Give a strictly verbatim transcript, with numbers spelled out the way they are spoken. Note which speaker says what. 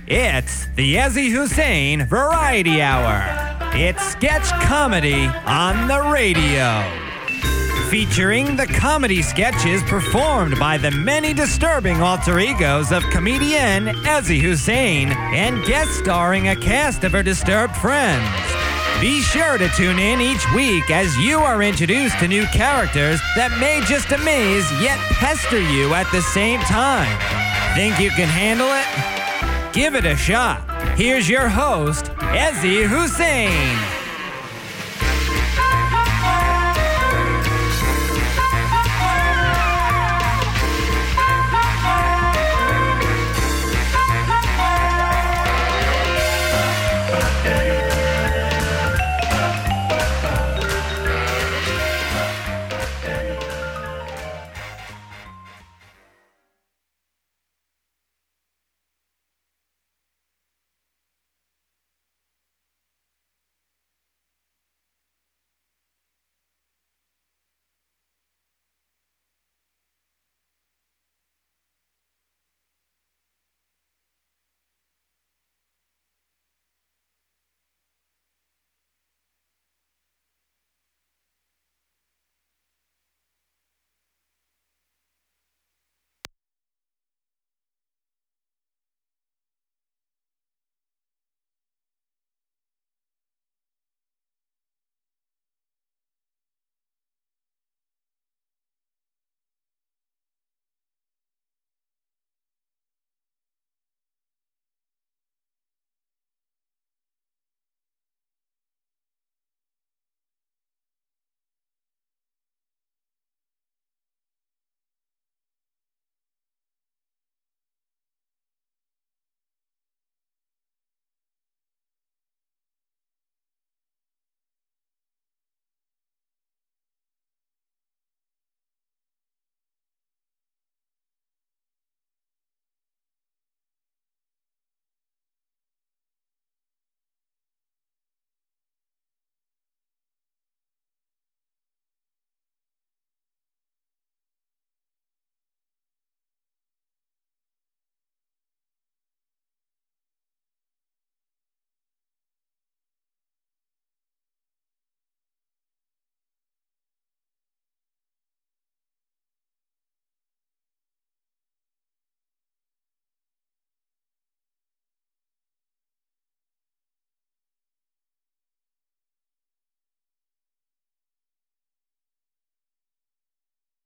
Speaker 1: It's the Ezzy Hussein Variety Hour. It's sketch comedy on the radio. Featuring the comedy sketches performed by the many disturbing alter egos of comedian Ezzy Hussein and guest starring a cast of her disturbed friends. Be sure to tune in each week as you are introduced to new characters that may just amaze yet pester you at the same time. Think you can handle it? Give it a shot. Here's your host, Ezzy Hussein.